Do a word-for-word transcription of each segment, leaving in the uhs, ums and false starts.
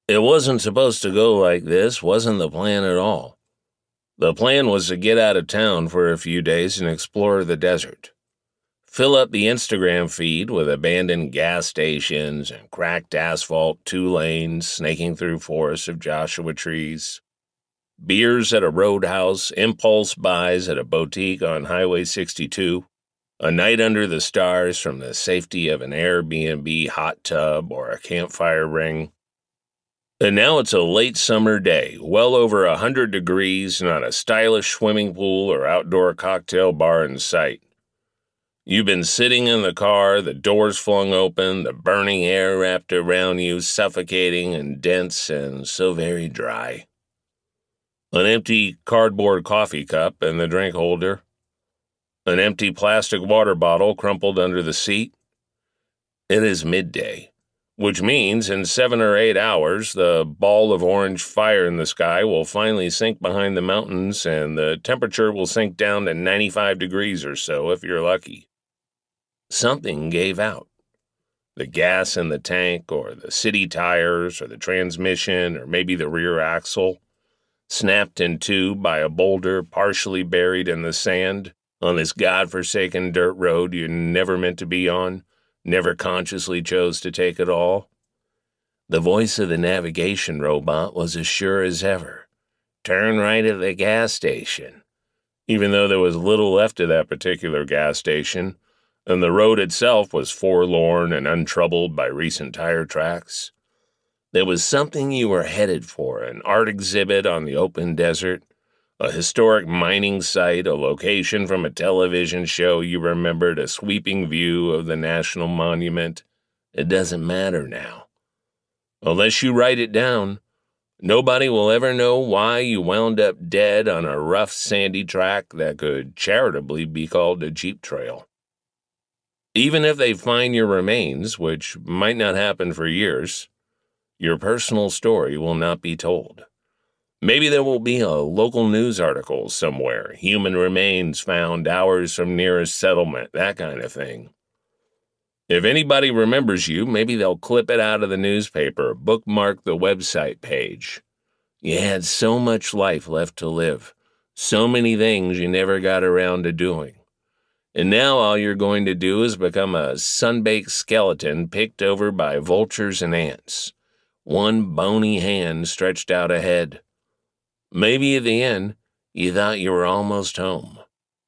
It wasn't supposed to go like this, wasn't the plan at all. The plan was to get out of town for a few days and explore the desert. Fill up the Instagram feed with abandoned gas stations and cracked asphalt two lanes snaking through forests of Joshua trees. Beers at a roadhouse, impulse buys at a boutique on Highway sixty-two, a night under the stars from the safety of an Airbnb hot tub or a campfire ring. And now it's a late summer day, well over a hundred degrees, not a stylish swimming pool or outdoor cocktail bar in sight. You've been sitting in the car, the doors flung open, the burning air wrapped around you, suffocating and dense and so very dry. An empty cardboard coffee cup in the drink holder. An empty plastic water bottle crumpled under the seat. It is midday, which means in seven or eight hours, the ball of orange fire in the sky will finally sink behind the mountains and the temperature will sink down to ninety-five degrees or so if you're lucky. Something gave out. The gas in the tank, or the city tires, or the transmission, or maybe the rear axle, snapped in two by a boulder partially buried in the sand on this godforsaken dirt road you never meant to be on, never consciously chose to take at all. The voice of the navigation robot was as sure as ever. Turn right at the gas station. Even though there was little left of that particular gas station, and the road itself was forlorn and untroubled by recent tire tracks. There was something you were headed for, an art exhibit on the open desert, a historic mining site, a location from a television show you remembered, a sweeping view of the National Monument. It doesn't matter now. Unless you write it down, nobody will ever know why you wound up dead on a rough, sandy track that could charitably be called a jeep trail. Even if they find your remains, which might not happen for years, your personal story will not be told. Maybe there will be a local news article somewhere, human remains found hours from nearest settlement, that kind of thing. If anybody remembers you, maybe they'll clip it out of the newspaper, bookmark the website page. You had so much life left to live, so many things you never got around to doing. And now all you're going to do is become a sun-baked skeleton picked over by vultures and ants. One bony hand stretched out ahead. Maybe at the end, you thought you were almost home.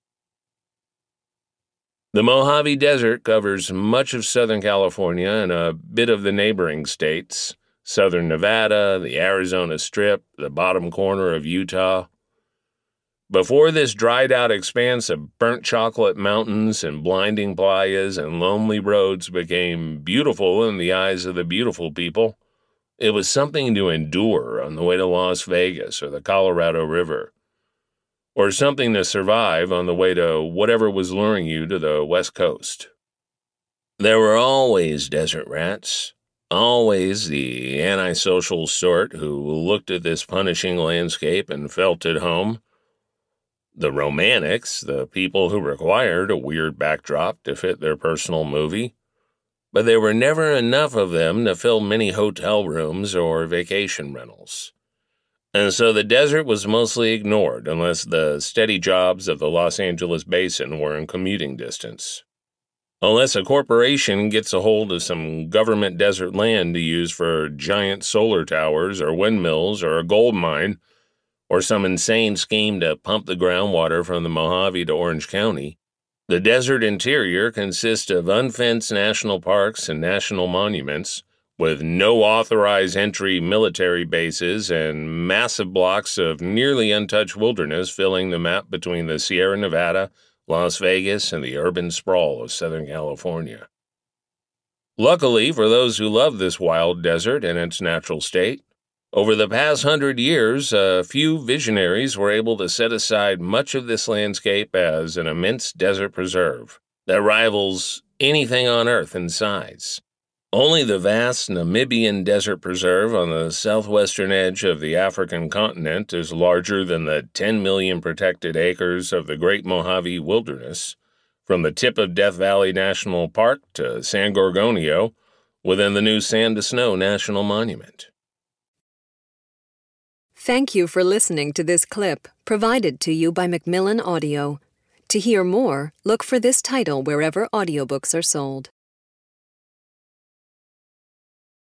The Mojave Desert covers much of Southern California and a bit of the neighboring states, Southern Nevada, the Arizona Strip, the bottom corner of Utah. Before this dried-out expanse of burnt chocolate mountains and blinding playas and lonely roads became beautiful in the eyes of the beautiful people, it was something to endure on the way to Las Vegas or the Colorado River, or something to survive on the way to whatever was luring you to the West Coast. There were always desert rats, always the antisocial sort who looked at this punishing landscape and felt at home. The romantics, the people who required a weird backdrop to fit their personal movie. But there were never enough of them to fill many hotel rooms or vacation rentals. And so the desert was mostly ignored unless the steady jobs of the Los Angeles basin were in commuting distance. Unless a corporation gets a hold of some government desert land to use for giant solar towers or windmills or a gold mine, or some insane scheme to pump the groundwater from the Mojave to Orange County, the desert interior consists of unfenced national parks and national monuments, with no authorized entry military bases and massive blocks of nearly untouched wilderness filling the map between the Sierra Nevada, Las Vegas, and the urban sprawl of Southern California. Luckily for those who love this wild desert in its natural state, over the past hundred years, a few visionaries were able to set aside much of this landscape as an immense desert preserve that rivals anything on Earth in size. Only the vast Namibian Desert Preserve on the southwestern edge of the African continent is larger than the ten million protected acres of the Great Mojave Wilderness, from the tip of Death Valley National Park to San Gorgonio, within the new Sand to Snow National Monument. Thank you for listening to this clip provided to you by Macmillan Audio. To hear more, look for this title wherever audiobooks are sold.